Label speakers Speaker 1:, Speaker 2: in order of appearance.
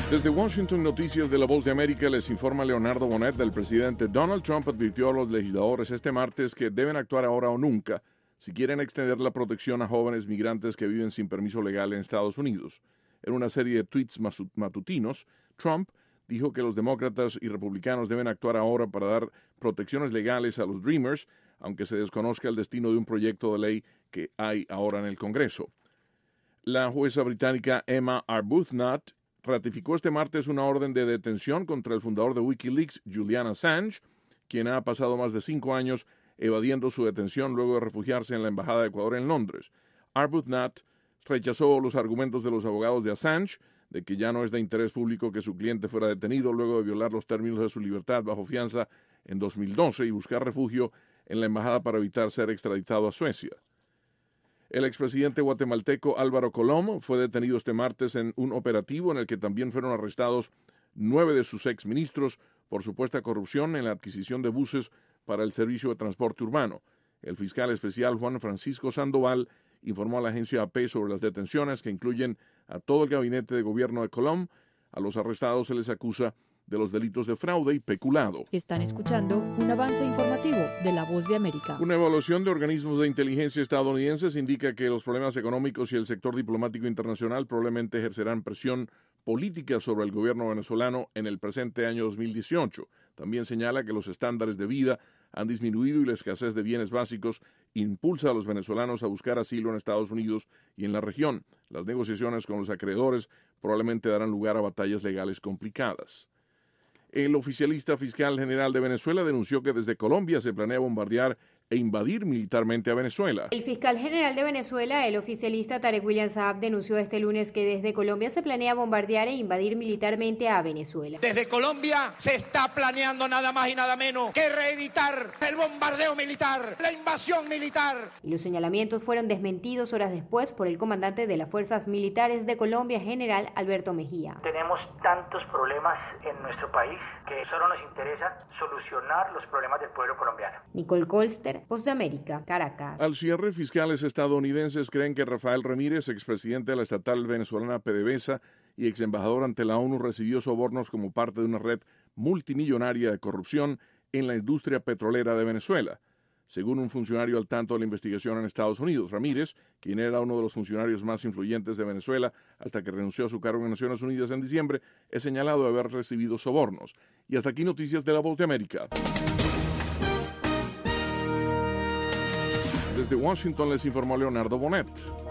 Speaker 1: Desde Washington, Noticias de la Voz de América, les informa Leonardo Bonet. El presidente Donald Trump advirtió a los legisladores este martes que deben actuar ahora o nunca si quieren extender la protección a jóvenes migrantes que viven sin permiso legal en Estados Unidos. En una serie de tweets matutinos, Trump dijo que los demócratas y republicanos deben actuar ahora para dar protecciones legales a los Dreamers, aunque se desconozca el destino de un proyecto de ley que hay ahora en el Congreso. La jueza británica Emma Arbuthnot ratificó este martes una orden de detención contra el fundador de Wikileaks, Julian Assange, quien ha pasado más de 5 años evadiendo su detención luego de refugiarse en la Embajada de Ecuador en Londres. Arbuthnot rechazó los argumentos de los abogados de Assange de que ya no es de interés público que su cliente fuera detenido luego de violar los términos de su libertad bajo fianza en 2012 y buscar refugio en la embajada para evitar ser extraditado a Suecia. El expresidente guatemalteco Álvaro Colom fue detenido este martes en un operativo en el que también fueron arrestados 9 de sus exministros por supuesta corrupción en la adquisición de buses para el servicio de transporte urbano. El fiscal especial Juan Francisco Sandoval informó a la agencia AP sobre las detenciones que incluyen a todo el gabinete de gobierno de Colom. A los arrestados se les acusa de los delitos de fraude y peculado.
Speaker 2: Están escuchando un avance informativo de La Voz de América.
Speaker 1: Una evaluación de organismos de inteligencia estadounidenses indica que los problemas económicos y el sector diplomático internacional probablemente ejercerán presión política sobre el gobierno venezolano en el presente año 2018. También señala que los estándares de vida han disminuido y la escasez de bienes básicos impulsa a los venezolanos a buscar asilo en Estados Unidos y en la región. Las negociaciones con los acreedores probablemente darán lugar a batallas legales complicadas. El oficialista fiscal general de Venezuela denunció que desde Colombia se planea bombardear e invadir militarmente a Venezuela.
Speaker 3: El fiscal general de Venezuela, el oficialista Tarek William Saab, denunció este lunes que desde Colombia se planea bombardear e invadir militarmente a Venezuela.
Speaker 4: Desde Colombia se está planeando nada más y nada menos que reeditar el bombardeo militar, la invasión militar.
Speaker 3: Y los señalamientos fueron desmentidos horas después por el comandante de las Fuerzas Militares de Colombia, general Alberto Mejía.
Speaker 5: Tenemos tantos problemas en nuestro país que solo nos interesa solucionar los problemas del pueblo colombiano.
Speaker 3: Nicole Colster, Voz de América, Caracas.
Speaker 1: Al cierre, fiscales estadounidenses creen que Rafael Ramírez, expresidente de la estatal venezolana PDVSA y exembajador ante la ONU, recibió sobornos como parte de una red multimillonaria de corrupción en la industria petrolera de Venezuela. Según un funcionario al tanto de la investigación en Estados Unidos, Ramírez, quien era uno de los funcionarios más influyentes de Venezuela hasta que renunció a su cargo en Naciones Unidas en diciembre, es señalado de haber recibido sobornos. Y hasta aquí Noticias de la Voz de América. Desde Washington les informó Leonardo Bonet.